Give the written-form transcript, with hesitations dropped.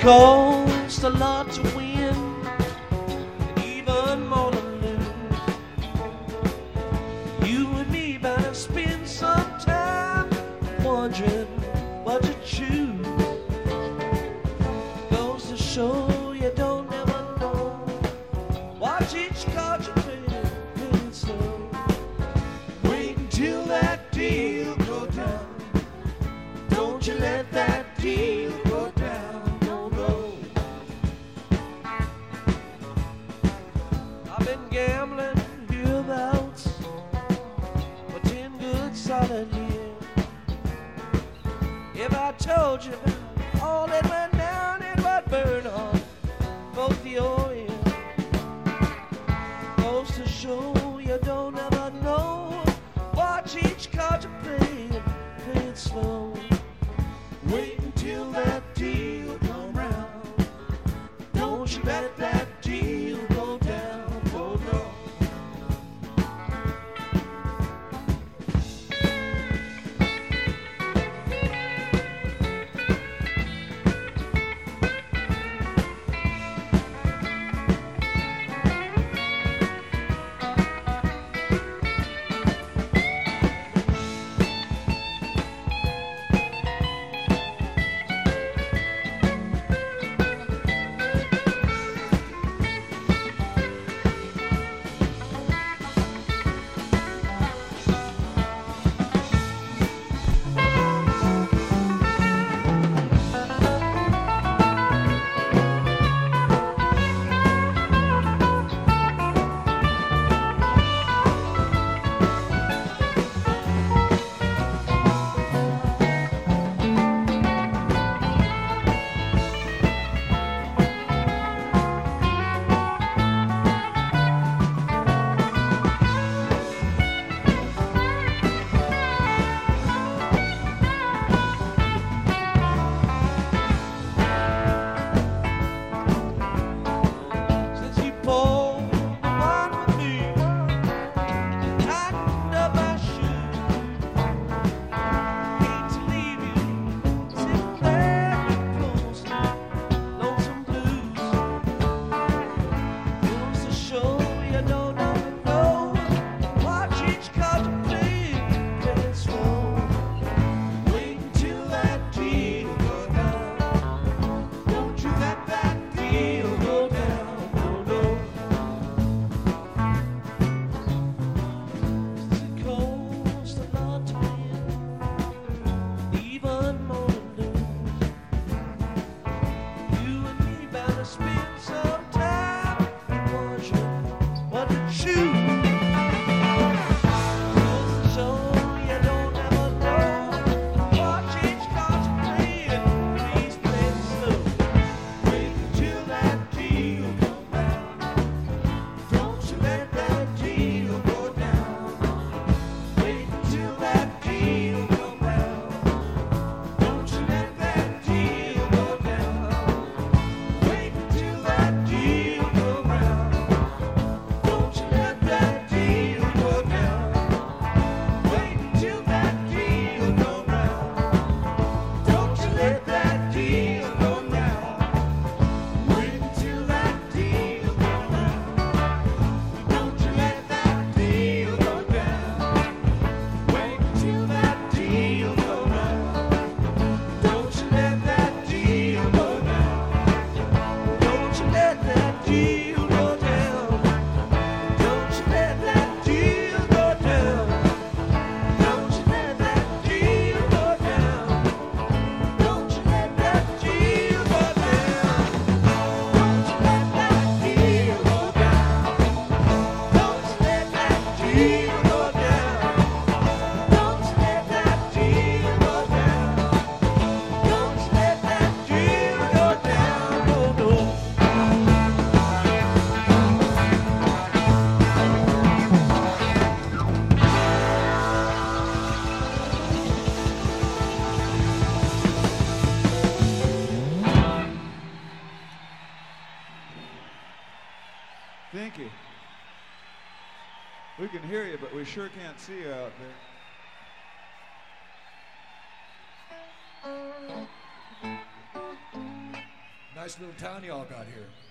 costs a lot to win, and even more to lose. You and me better spend some time wondering what to choose. Goes to show you don't ever know. Watch each card you play it slow. Wait until that deal go down. Don't you let that deal go down. No, no. I've been gambling hereabouts for 10 good solid years. If I told you all that went down, it would burn on both your ears. Goes to show you don't ever know. Watch each card you play it slow. Wait until that deal come round. Don't you let that deal go down. Oh no. Thank you. We can hear you, but we sure can't see you out there. nice little town y'all got here.